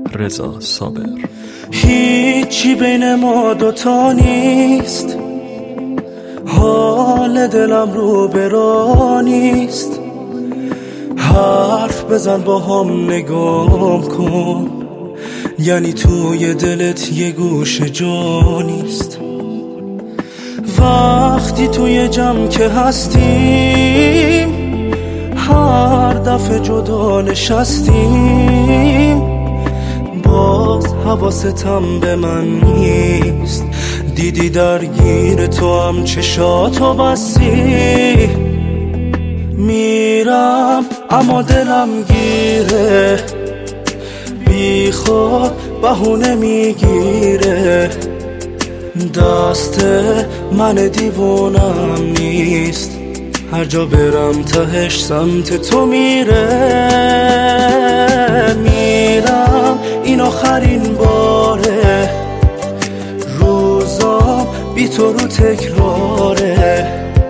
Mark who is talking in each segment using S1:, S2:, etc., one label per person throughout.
S1: رضا صابر.
S2: هیچی بین ما دوتا نیست، حال دلم رو برا نیست. حرف بزن با هم نگام کن، یعنی توی دلت یه گوش جا نیست. وقتی توی جمع که هستیم، هر دفعه جدا نشستیم، باز حواستم به من نیست. دیدی درگیر تو هم چشاتو بستی. میرم اما دلم گیره، بی خود بهونه میگیره. دست من دیوونم نیست، هر جا برم تهش سمت تو میره. میرم این آخرین باره، روزام بی تو رو تکراره.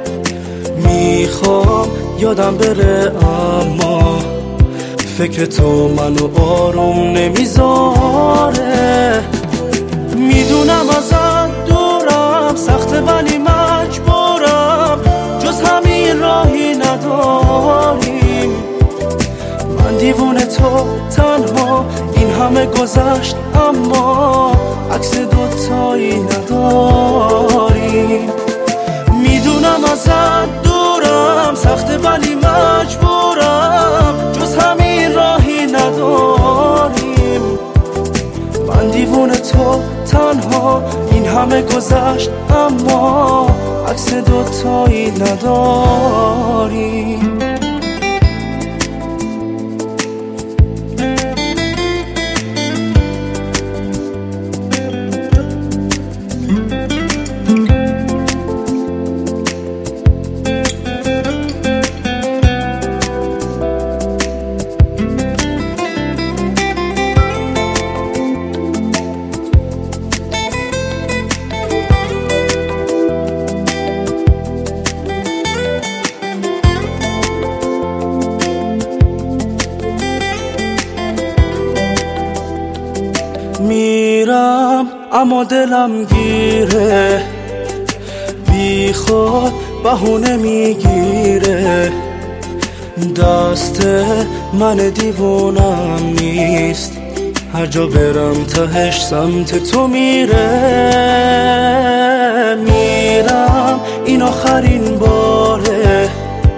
S2: میخوام یادم بره اما فکر تو منو آروم نمیذاره. میدونم ازت دورم سخته ولی مجبورم، جز همین راهی نداریم. من دیوونه تو تنها، این همه گذشت اما عکس دوتایی نداریم. میدونم ازت دورم سخته ولی مجبورم، جز همین راهی نداریم. من دیوونه تو تنها، این همه گذشت اما عکس دوتایی نداریم. میرم اما دلم گیره، بی خود بهونه میگیره. دست من دیوونم نیست، هر جا برم تهش سمت تو میره. میرم این آخرین باره،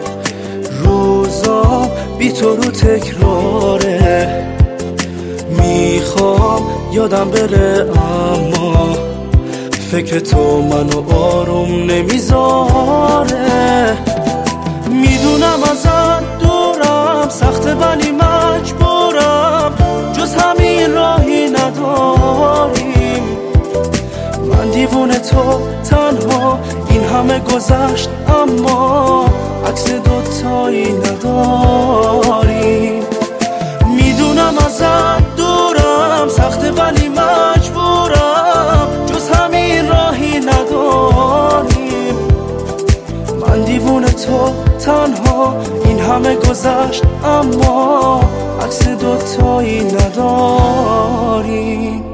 S2: روزا بی تو رو تکراره. میخوام یادم بره اما فکر تو منو آروم نمیذاره. میدونم ازت دورم سخته ولی مجبورم، جز همین راهی نداریم. من دیوونه تو تنها، این همه گذشت اما عکس دوتایی نداریم. میدونم ازت دورم سخته ولی مجبورم، جز همین راهی نداریم. من دیوونه تو تنها، این همه گذشت اما عکس دوتایی نداریم.